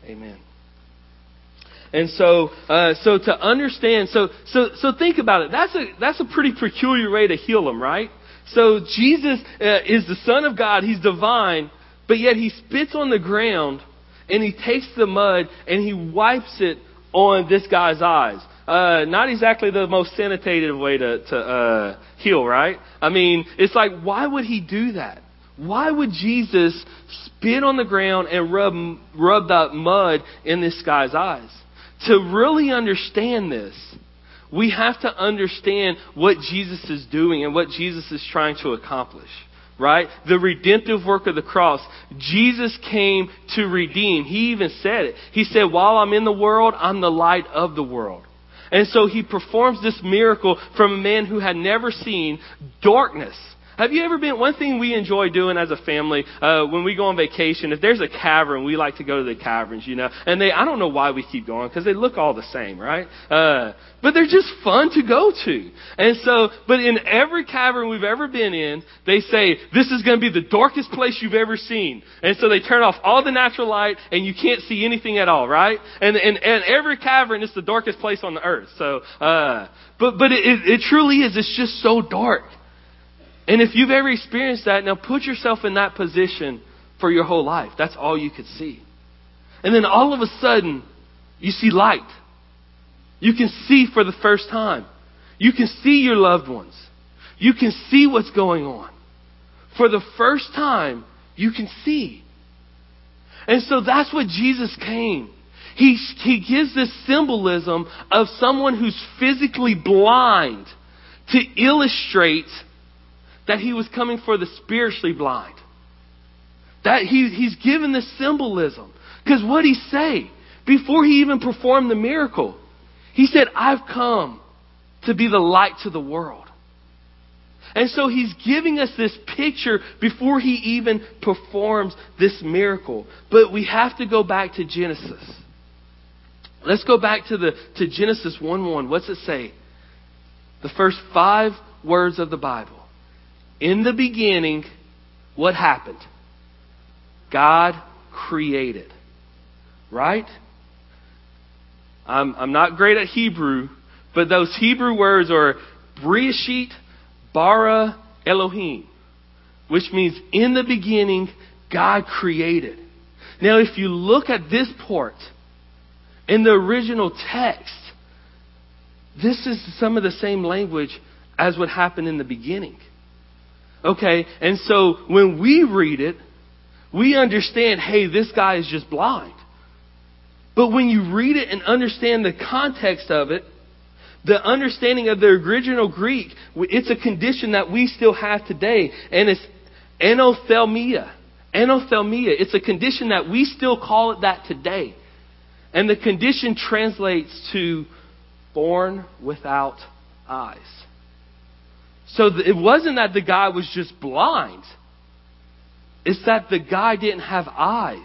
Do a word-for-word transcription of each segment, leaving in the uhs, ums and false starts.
Amen. And so, uh, so to understand, so, so, so think about it. That's a, that's a pretty peculiar way to heal them, right? So Jesus uh, is the Son of God. He's divine, but yet he spits on the ground and he takes the mud and he wipes it on this guy's eyes. Uh, not exactly the most sanitative way to, to, uh, heal, right? I mean, it's like, why would he do that? Why would Jesus spit on the ground and rub, rub that mud in this guy's eyes? To really understand this, we have to understand what Jesus is doing and what Jesus is trying to accomplish, right? The redemptive work of the cross. Jesus came to redeem. He even said it. He said, while I'm in the world, I'm the light of the world. And so he performs this miracle from a man who had never seen darkness. Have you ever been, one thing we enjoy doing as a family, uh, when we go on vacation, if there's a cavern, we like to go to the caverns, you know, and they, I don't know why we keep going, because they look all the same, right? Uh, but they're just fun to go to. And so, but in every cavern we've ever been in, they say, this is going to be the darkest place you've ever seen. And so they turn off all the natural light and you can't see anything at all, right? And, and, and every cavern is the darkest place on the earth. So, uh, but, but it, it, it truly is. It's just so dark. And if you've ever experienced that, now put yourself in that position for your whole life. That's all you could see. And then all of a sudden, you see light. You can see for the first time. You can see your loved ones. You can see what's going on. For the first time, you can see. And so that's what Jesus came. He, he gives this symbolism of someone who's physically blind to illustrate that he was coming for the spiritually blind. That he, he's given this symbolism. Because what did he say? Before he even performed the miracle, he said, I've come to be the light to the world. And so he's giving us this picture before he even performs this miracle. But we have to go back to Genesis. Let's go back to the to Genesis one one. What's it say? The first five words of the Bible. In the beginning, what happened? God created. Right? I'm, I'm not great at Hebrew, but those Hebrew words are Bereshit bara Elohim, which means in the beginning, God created. Now, if you look at this part in the original text, this is some of the same language as what happened in the beginning. Okay, and so when we read it, we understand, hey, this guy is just blind. But when you read it and understand the context of it, the understanding of the original Greek, it's a condition that we still have today. And it's anothelmia. Anothelmia. It's a condition that we still call it that today. And the condition translates to born without eyes. So it wasn't that the guy was just blind. It's that the guy didn't have eyes.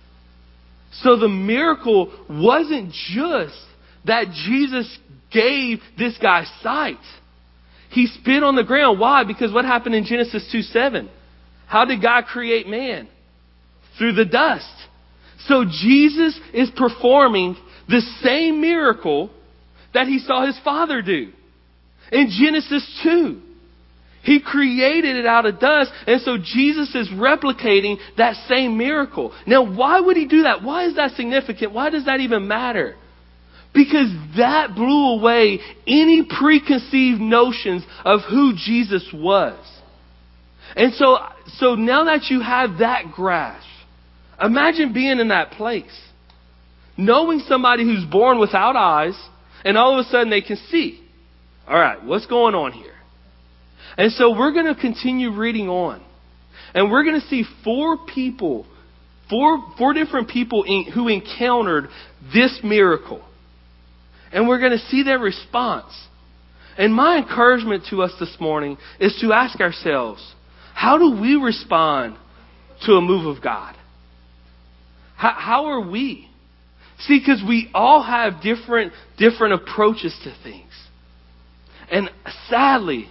So the miracle wasn't just that Jesus gave this guy sight. He spit on the ground. Why? Because what happened in Genesis two seven? How did God create man? Through the dust. So Jesus is performing the same miracle that he saw his Father do. In Genesis two. He created it out of dust. And so Jesus is replicating that same miracle. Now, why would he do that? Why is that significant? Why does that even matter? Because that blew away any preconceived notions of who Jesus was. And so, so now that you have that grasp, imagine being in that place. Knowing somebody who's born without eyes, and all of a sudden they can see. All right, what's going on here? And so we're going to continue reading on. And we're going to see four people, four, four different people in, who encountered this miracle. And we're going to see their response. And my encouragement to us this morning is to ask ourselves, how do we respond to a move of God? How, how are we? See, because we all have different, different approaches to things. And sadly,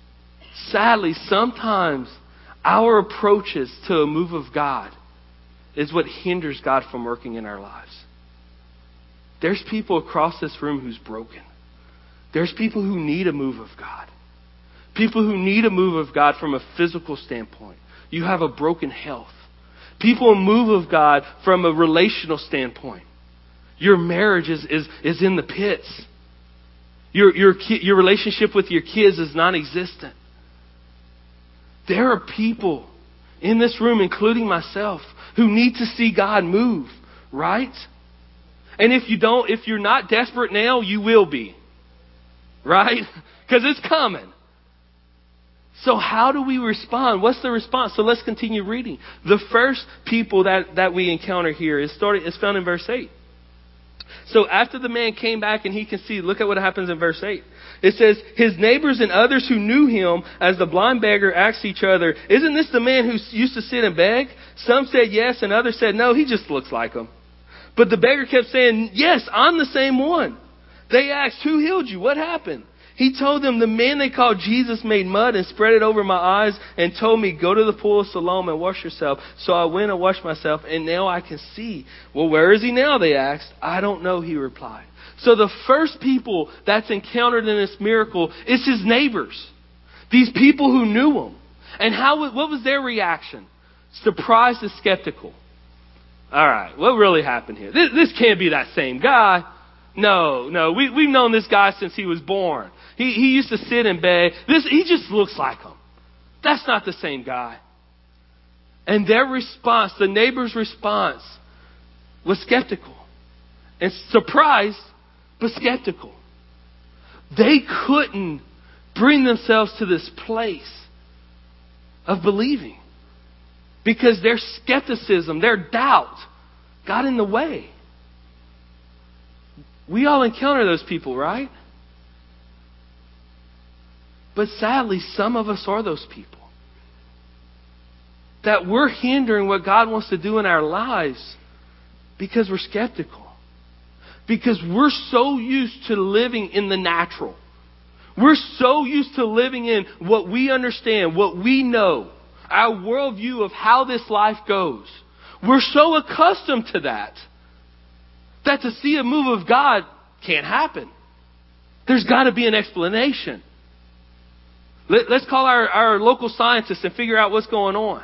Sadly, sometimes our approaches to a move of God is what hinders God from working in our lives. There's people across this room who's broken. There's people who need a move of God. People who need a move of God from a physical standpoint. You have a broken health. People a move of God from a relational standpoint. Your marriage is, is, is in the pits. Your, your, your relationship with your kids is non-existent. There are people in this room, including myself, who need to see God move, right? And if you don't, if you're not desperate now, you will be. Right? Because it's coming. So how do we respond? What's the response? So let's continue reading. The first people that, that we encounter here is started is found in verse eight. So after the man came back and he can see, look at what happens in verse eight. It says, his neighbors and others who knew him as the blind beggar asked each other, isn't this the man who used to sit and beg? Some said yes and others said no, he just looks like him. But the beggar kept saying, yes, I'm the same one. They asked, who healed you? What happened? He told them, the man they called Jesus made mud and spread it over my eyes and told me, go to the pool of Siloam and wash yourself. So I went and washed myself and now I can see. Well, where is he now? They asked. I don't know, he replied. So the first people that's encountered in this miracle is his neighbors. These people who knew him. And how? What was their reaction? Surprised and skeptical. All right, what really happened here? This, this can't be that same guy. No, no, we, we've known this guy since he was born. He, he used to sit and beg. This, he just looks like him. That's not the same guy. And their response, the neighbor's response, was skeptical. And surprised, but skeptical. They couldn't bring themselves to this place of believing. Because their skepticism, their doubt, got in the way. We all encounter those people, right? But sadly, some of us are those people. That we're hindering what God wants to do in our lives because we're skeptical. Because we're so used to living in the natural. We're so used to living in what we understand, what we know, our worldview of how this life goes. We're so accustomed to that, that to see a move of God can't happen. There's got to be an explanation. Let, let's call our, our local scientists and figure out what's going on.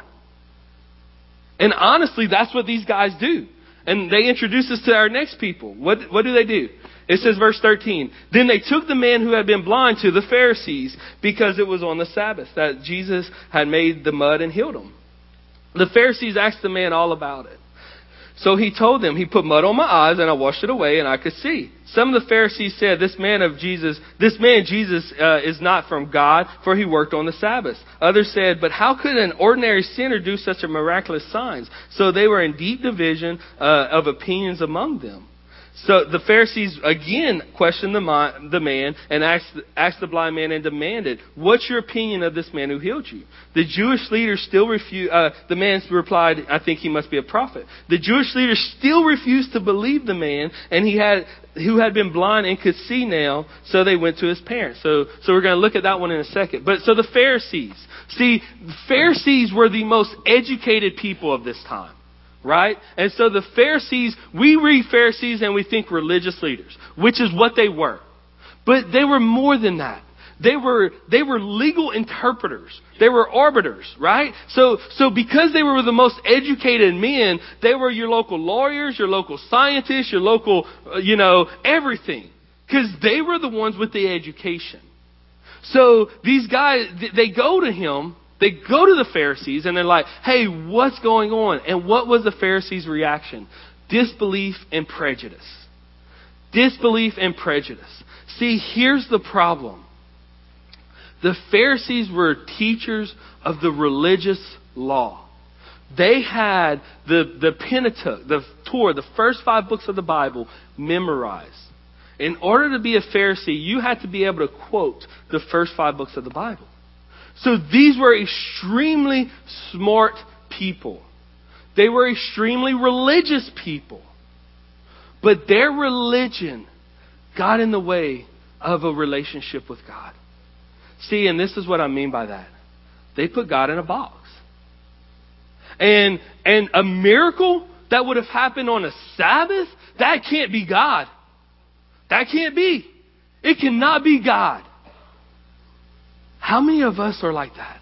And honestly, that's what these guys do. And they introduce us to our next people. What, what do they do? It says, verse thirteen, then they took the man who had been blind to the Pharisees because it was on the Sabbath that Jesus had made the mud and healed him. The Pharisees asked the man all about it. So he told them, he put mud on my eyes and I washed it away and I could see. Some of the Pharisees said, this man of Jesus, this man Jesus uh, is not from God, for he worked on the Sabbath. Others said, but how could an ordinary sinner do such a miraculous signs? So they were in deep division uh, of opinions among them. So the Pharisees again questioned the, man, the man and asked, asked the blind man and demanded, what's your opinion of this man who healed you? The Jewish leaders still refused, uh, the man replied, I think he must be a prophet. The Jewish leaders still refused to believe the man and he had, who had been blind and could see now, so they went to his parents. So, so we're going to look at that one in a second. But so the Pharisees, see, the Pharisees were the most educated people of this time. Right? And so the Pharisees, we read Pharisees and we think religious leaders, which is what they were. But they were more than that. They were, they were legal interpreters. They were arbiters, right? So, so because they were the most educated men, they were your local lawyers, your local scientists, your local, uh, you know, everything. Because they were the ones with the education. So these guys, they go to him. They go to the Pharisees and they're like, hey, what's going on? And what was the Pharisees' reaction? Disbelief and prejudice. Disbelief and prejudice. See, here's the problem. The Pharisees were teachers of the religious law. They had the, the Pentateuch, the Torah, the first five books of the Bible memorized. In order to be a Pharisee, you had to be able to quote the first five books of the Bible. So these were extremely smart people. They were extremely religious people. But their religion got in the way of a relationship with God. See, and this is what I mean by that. They put God in a box. And and a miracle that would have happened on a Sabbath, that can't be God. That can't be. It cannot be God. How many of us are like that?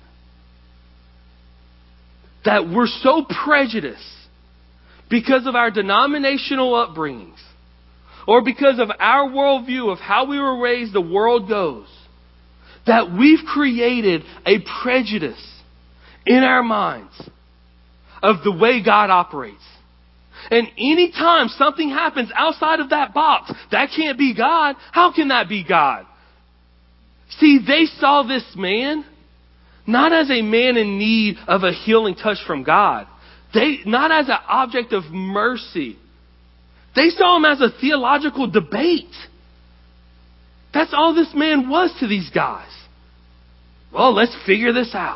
That we're so prejudiced because of our denominational upbringings or because of our worldview of how we were raised, the world goes, that we've created a prejudice in our minds of the way God operates. And anytime something happens outside of that box, that can't be God. How can that be God? See, they saw this man not as a man in need of a healing touch from God. They, not as an object of mercy. They saw him as a theological debate. That's all this man was to these guys. Well, let's figure this out.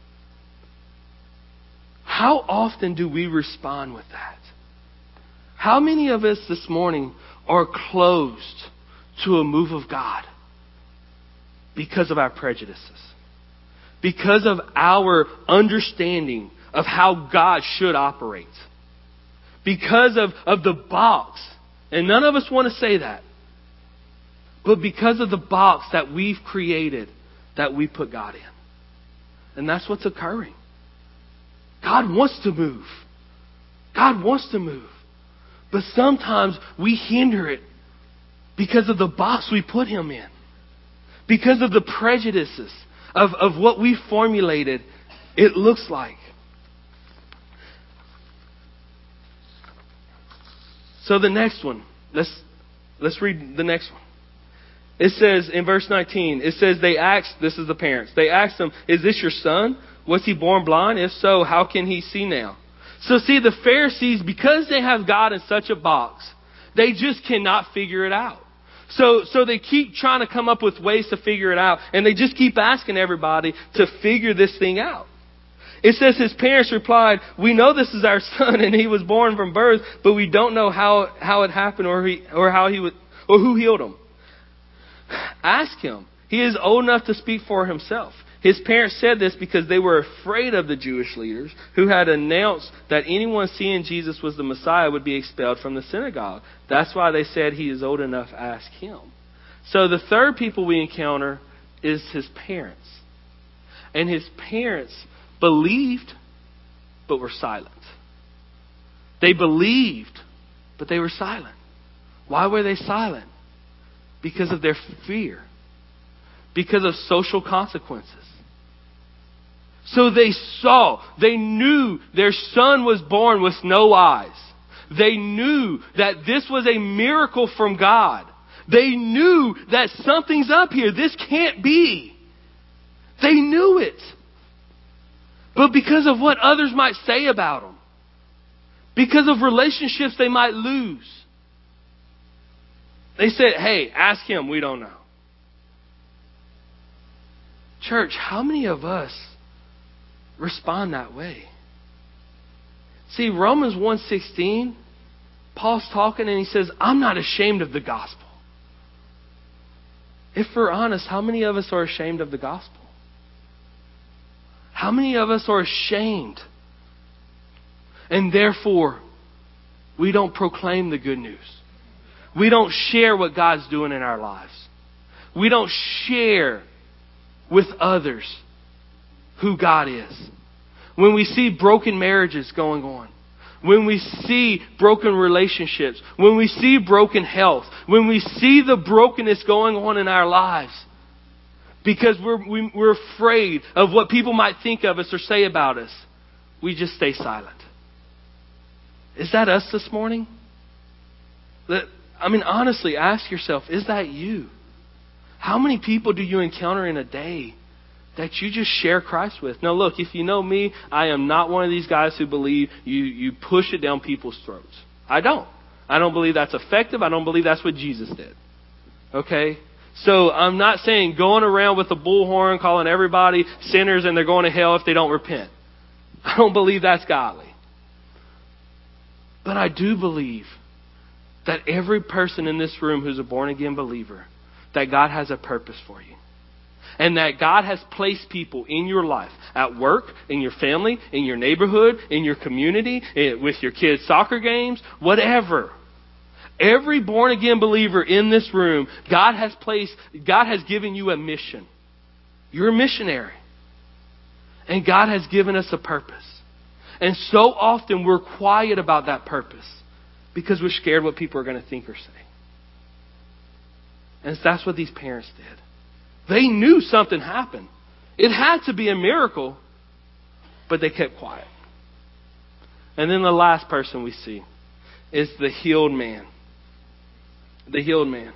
How often do we respond with that? How many of us this morning are closed to a move of God because of our prejudices? Because of our understanding of how God should operate? Because of, of the box. And none of us want to say that. But because of the box that we've created that we put God in. And that's what's occurring. God wants to move. God wants to move. But sometimes we hinder it because of the box we put Him in. Because of the prejudices of, of what we formulated it looks like. So the next one. Let's, let's read the next one. It says in verse nineteen, it says they asked, this is the parents, they asked him, is this your son? Was he born blind? If so, how can he see now? So see, the Pharisees, because they have God in such a box, they just cannot figure it out. So, so they keep trying to come up with ways to figure it out. And they just keep asking everybody to figure this thing out. It says his parents replied, we know this is our son and he was born from birth, but we don't know how, how it happened or he, or how he would, or who healed him. Ask him. He is old enough to speak for himself. His parents said this because they were afraid of the Jewish leaders who had announced that anyone seeing Jesus was the Messiah would be expelled from the synagogue. That's why they said he is old enough, ask him. So the third people we encounter is his parents. And his parents believed, but were silent. They believed, but they were silent. Why were they silent? Because of their fear. Because of social consequences. So they saw, they knew their son was born with no eyes. They knew that this was a miracle from God. They knew that something's up here. This can't be. They knew it. But because of what others might say about them, because of relationships they might lose, they said, hey, ask him, we don't know. Church, how many of us respond that way? See, Romans one sixteen, Paul's talking and he says, I'm not ashamed of the gospel. If we're honest, how many of us are ashamed of the gospel? How many of us are ashamed? And therefore, we don't proclaim the good news. We don't share what God's doing in our lives. We don't share with others who God is. When we see broken marriages going on, when we see broken relationships, when we see broken health, when we see the brokenness going on in our lives, because we're we, we're afraid of what people might think of us or say about us, we just stay silent. Is that us this morning? That, I mean, honestly, ask yourself, is that you? How many people do you encounter in a day that you just share Christ with? Now look, if you know me, I am not one of these guys who believe you, you push it down people's throats. I don't. I don't believe that's effective. I don't believe that's what Jesus did. Okay? So I'm not saying going around with a bullhorn calling everybody sinners and they're going to hell if they don't repent. I don't believe that's godly. But I do believe that every person in this room who's a born-again believer, that God has a purpose for you. And that God has placed people in your life, at work, in your family, in your neighborhood, in your community, with your kids' soccer games, whatever. Every born again believer in this room, God has placed, God has given you a mission. You're a missionary. And God has given us a purpose. And so often we're quiet about that purpose because we're scared what people are going to think or say. And that's what these parents did. They knew something happened. It had to be a miracle, but they kept quiet. And then the last person we see is the healed man. The healed man.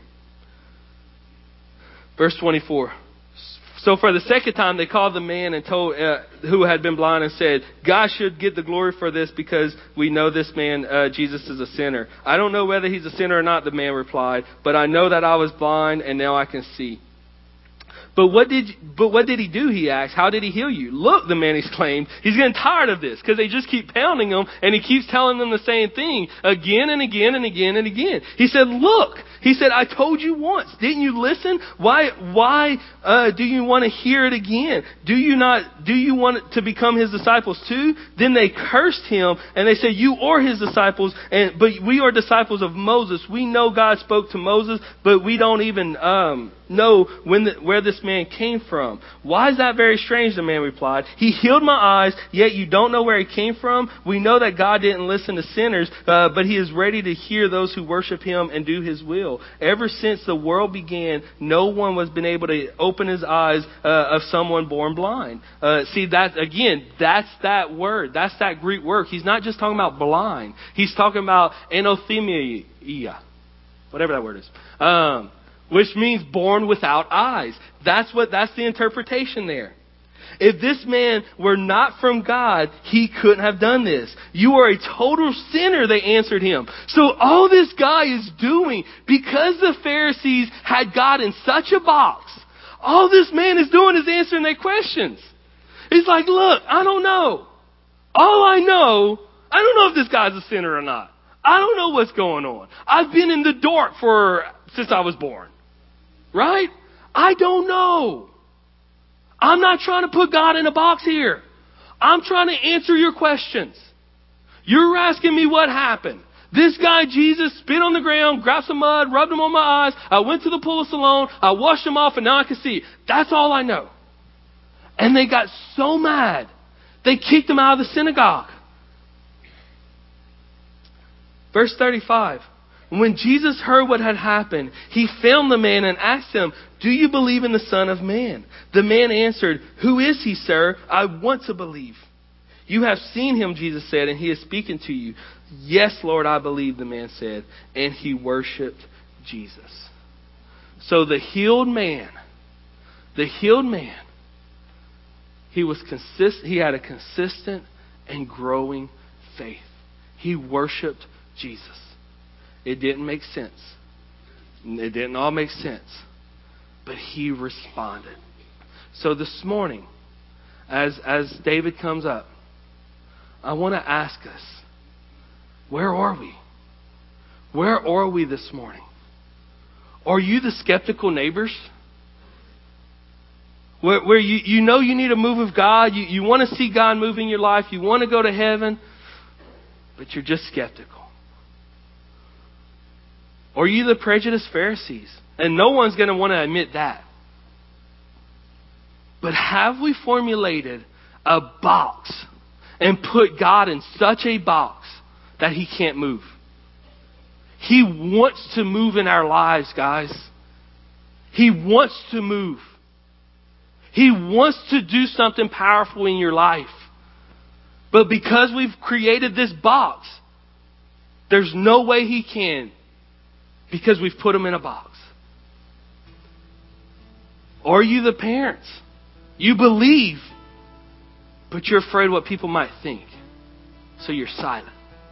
Verse twenty-four. So for the second time, they called the man and told uh, who had been blind and said, God should get the glory for this because we know this man, uh, Jesus, is a sinner. I don't know whether he's a sinner or not, the man replied, but I know that I was blind and now I can see. But what did but what did he do? He asked. How did he heal you? Look, the man exclaimed. He's getting tired of this because they just keep pounding him and he keeps telling them the same thing again and again and again and again. He said, look. He said, I told you once. Didn't you listen? Why why uh, do you want to hear it again? Do you not? Do you want to become his disciples too? Then they cursed him and they said, you are his disciples, and but we are disciples of Moses. We know God spoke to Moses, but we don't even um, know when the, where this man came from. Why is that very strange? The man replied. He healed my eyes, yet you don't know where he came from. We know that God didn't listen to sinners, uh, but he is ready to hear those who worship him and do his will. Ever since the world began, no one has been able to open his eyes uh, of someone born blind. Uh, see, that again, that's that word. That's that Greek word. He's not just talking about blind. He's talking about anothemia, whatever that word is. Um, which means born without eyes. That's what, that's the interpretation there. If this man were not from God, he couldn't have done this. You are a total sinner, they answered him. So all this guy is doing, because the Pharisees had God in such a box, all this man is doing is answering their questions. He's like, look, I don't know. All I know, I don't know if this guy's a sinner or not. I don't know what's going on. I've been in the dark for since I was born. Right? I don't know. I'm not trying to put God in a box here. I'm trying to answer your questions. You're asking me what happened. This guy, Jesus, spit on the ground, grabbed some mud, rubbed them on my eyes. I went to the pool of Siloam. I washed them off, and now I can see. That's all I know. And they got so mad, they kicked him out of the synagogue. Verse thirty-five. When Jesus heard what had happened, he found the man and asked him, do you believe in the Son of Man? The man answered, who is he, sir? I want to believe. You have seen him, Jesus said, and he is speaking to you. Yes, Lord, I believe, the man said. And he worshiped Jesus. So the healed man, the healed man, he was consist. He had a consistent and growing faith. He worshiped Jesus. It didn't make sense. It didn't all make sense. But he responded. So this morning, as, as David comes up, I want to ask us, where are we? Where are we this morning? Are you the skeptical neighbors? Where, where you, you know you need a move of God. You, you want to see God move in your life. You want to go to heaven. But you're just skeptical. Or are you the prejudiced Pharisees? And no one's going to want to admit that. But have we formulated a box and put God in such a box that he can't move? He wants to move in our lives, guys. He wants to move. He wants to do something powerful in your life. But because we've created this box, there's no way he can. Because we've put them in a box. Or are you the parents? You believe, but you're afraid what people might think. So you're silent.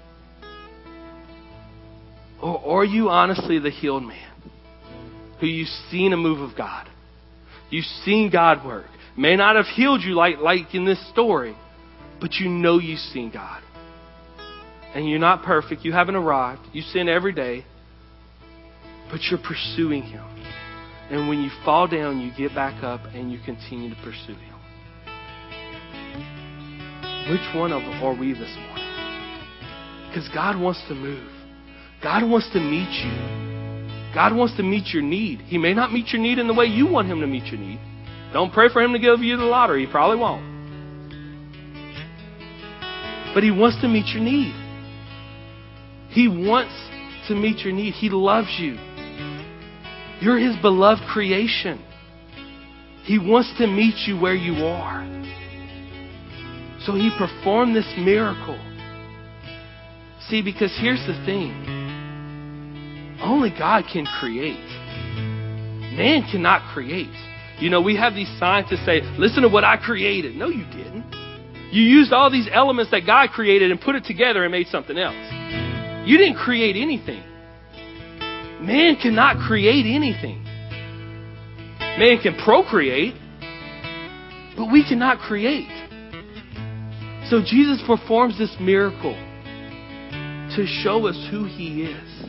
Or, or are you honestly the healed man? Who you've seen a move of God. You've seen God work. May not have healed you like, like in this story, but you know you've seen God. And you're not perfect. You haven't arrived. You sin every day. But you're pursuing him. And when you fall down, you get back up and you continue to pursue Him. Which one of them are we this morning? Because God wants to move. God wants to meet you. God wants to meet your need. He may not meet your need in the way you want Him to meet your need. Don't pray for Him to give you the lottery. He probably won't. But He wants to meet your need. He wants to meet your need. He loves you. You're His beloved creation. He wants to meet you where you are. So He performed this miracle. See, because here's the thing. Only God can create. Man cannot create. You know, we have these scientists say, listen to what I created. No, you didn't. You used all these elements that God created and put it together and made something else. You didn't create anything. Man cannot create anything. Man can procreate, but we cannot create. So Jesus performs this miracle to show us who He is.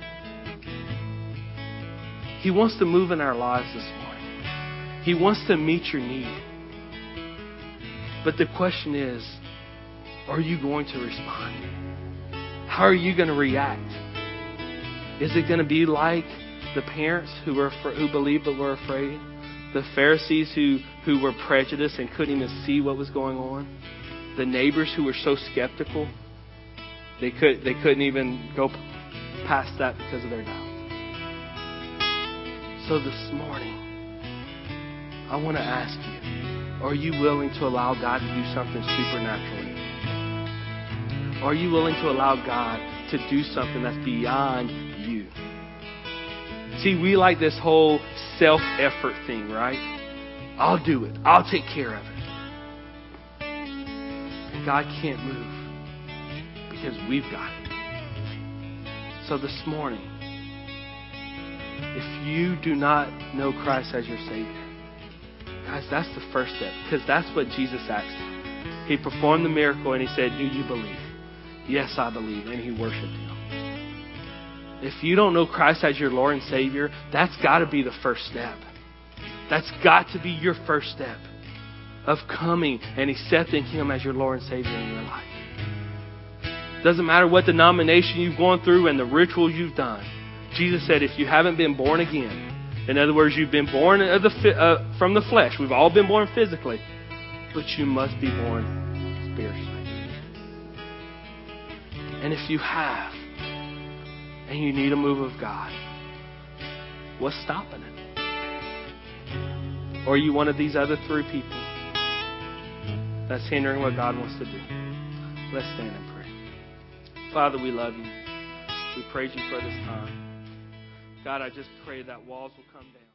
He wants to move in our lives this morning. He wants to meet your need. But the question is, are you going to respond? How are you going to react? Is it going to be like the parents who were who believed but were afraid? The Pharisees who, who were prejudiced and couldn't even see what was going on? The neighbors who were so skeptical they could they couldn't even go past that because of their doubt. So this morning, I want to ask you, are you willing to allow God to do something supernaturally? Are you willing to allow God to do something that's beyond you? See, we like this whole self-effort thing, right? I'll do it. I'll take care of it. And God can't move because we've got it. So this morning, if you do not know Christ as your Savior, guys, that's the first step, because that's what Jesus asked him. He performed the miracle and He said, do you believe? Yes, I believe. And he worshiped Him. If you don't know Christ as your Lord and Savior, that's got to be the first step. That's got to be your first step of coming and accepting Him as your Lord and Savior in your life. Doesn't matter what denomination you've gone through and the rituals you've done. Jesus said, if you haven't been born again, in other words, you've been born of the, uh, from the flesh. We've all been born physically, but you must be born spiritually. And if you have, and you need a move of God, what's stopping it? Or are you one of these other three people that's hindering what God wants to do? Let's stand and pray. Father, we love You. We praise You for this time. God, I just pray that walls will come down.